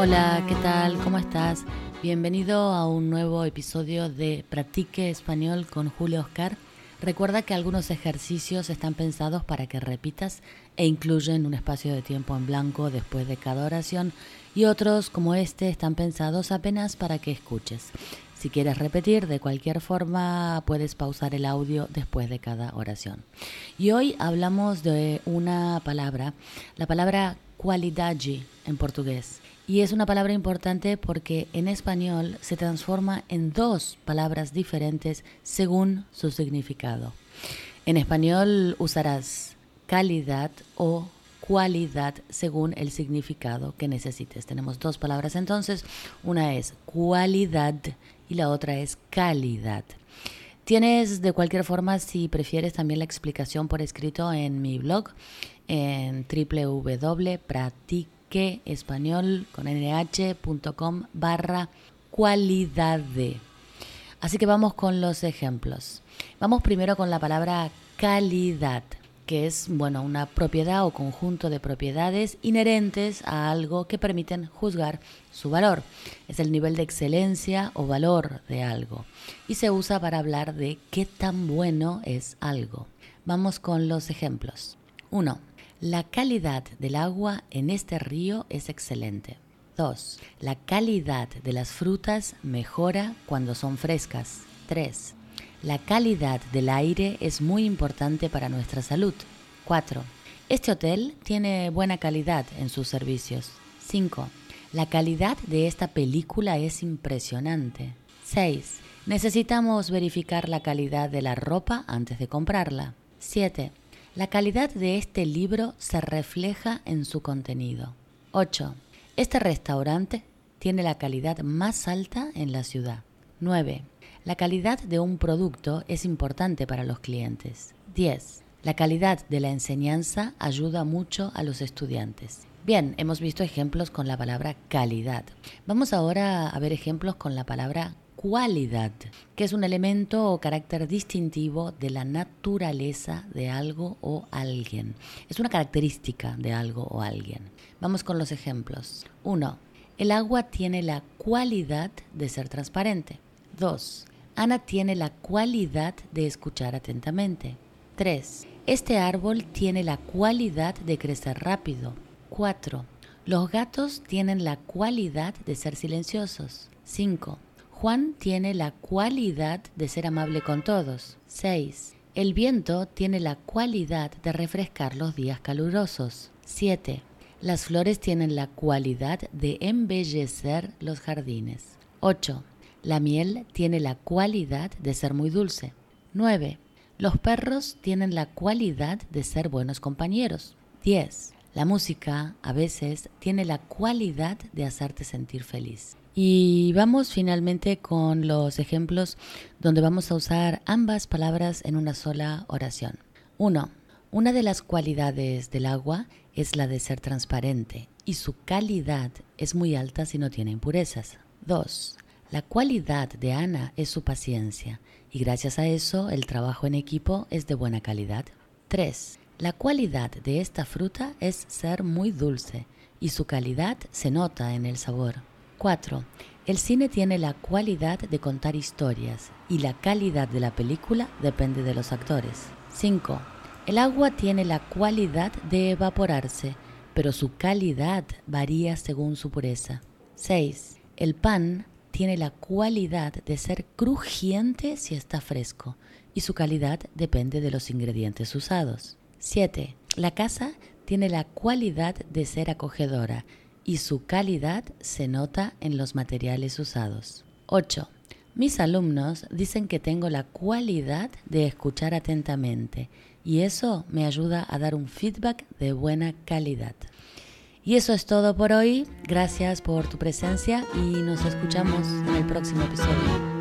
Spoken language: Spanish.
Hola, ¿qué tal? ¿Cómo estás? Bienvenido a un nuevo episodio de Practique Español con Julio Oscar. Recuerda que algunos ejercicios están pensados para que repitas e incluyen un espacio de tiempo en blanco después de cada oración y otros, como este, están pensados apenas para que escuches. Si quieres repetir de cualquier forma, puedes pausar el audio después de cada oración. Y hoy hablamos de una palabra, la palabra qualidade en portugués. Y es una palabra importante porque en español se transforma en dos palabras diferentes según su significado. En español usarás calidad o cualidad según el significado que necesites. Tenemos dos palabras entonces, una es cualidad y la otra es calidad. Tienes de cualquier forma, si prefieres, también la explicación por escrito en mi blog en www.practiqueespañol.com/cualidade. Así que vamos con los ejemplos. Vamos primero con la palabra calidad, que es, una propiedad o conjunto de propiedades inherentes a algo que permiten juzgar su valor. Es el nivel de excelencia o valor de algo y se usa para hablar de qué tan bueno es algo. Vamos con los ejemplos. 1. La calidad del agua en este río es excelente. 2. La calidad de las frutas mejora cuando son frescas. 3. La calidad del aire es muy importante para nuestra salud. 4. Este hotel tiene buena calidad en sus servicios. 5. La calidad de esta película es impresionante. 6. Necesitamos verificar la calidad de la ropa antes de comprarla. 7. La calidad de este libro se refleja en su contenido. 8. Este restaurante tiene la calidad más alta en la ciudad. 9. La calidad de un producto es importante para los clientes. 10. La calidad de la enseñanza ayuda mucho a los estudiantes. Bien, hemos visto ejemplos con la palabra calidad. Vamos ahora a ver ejemplos con la palabra cualidad, que es un elemento o carácter distintivo de la naturaleza de algo o alguien. Es una característica de algo o alguien. Vamos con los ejemplos. 1. El agua tiene la cualidad de ser transparente. 2. Ana tiene la cualidad de escuchar atentamente. 3. Este árbol tiene la cualidad de crecer rápido. 4. Los gatos tienen la cualidad de ser silenciosos. 5. Juan tiene la cualidad de ser amable con todos. 6. El viento tiene la cualidad de refrescar los días calurosos. 7. Las flores tienen la cualidad de embellecer los jardines. 8. La miel tiene la cualidad de ser muy dulce. 9. Los perros tienen la cualidad de ser buenos compañeros. 10. La música a veces tiene la cualidad de hacerte sentir feliz. Y vamos finalmente con los ejemplos donde vamos a usar ambas palabras en una sola oración. 1. Una de las cualidades del agua es la de ser transparente y su calidad es muy alta si no tiene impurezas. 2. La cualidad de Ana es su paciencia y gracias a eso el trabajo en equipo es de buena calidad. 3. La cualidad de esta fruta es ser muy dulce y su calidad se nota en el sabor. 4. El cine tiene la cualidad de contar historias y la calidad de la película depende de los actores. 5. El agua tiene la cualidad de evaporarse, pero su calidad varía según su pureza. 6. El pan tiene la cualidad de ser crujiente si está fresco y su calidad depende de los ingredientes usados. 7. La casa tiene la cualidad de ser acogedora y su calidad se nota en los materiales usados. 8. Mis alumnos dicen que tengo la cualidad de escuchar atentamente y eso me ayuda a dar un feedback de buena calidad. Y eso es todo por hoy. Gracias por tu presencia y nos escuchamos en el próximo episodio.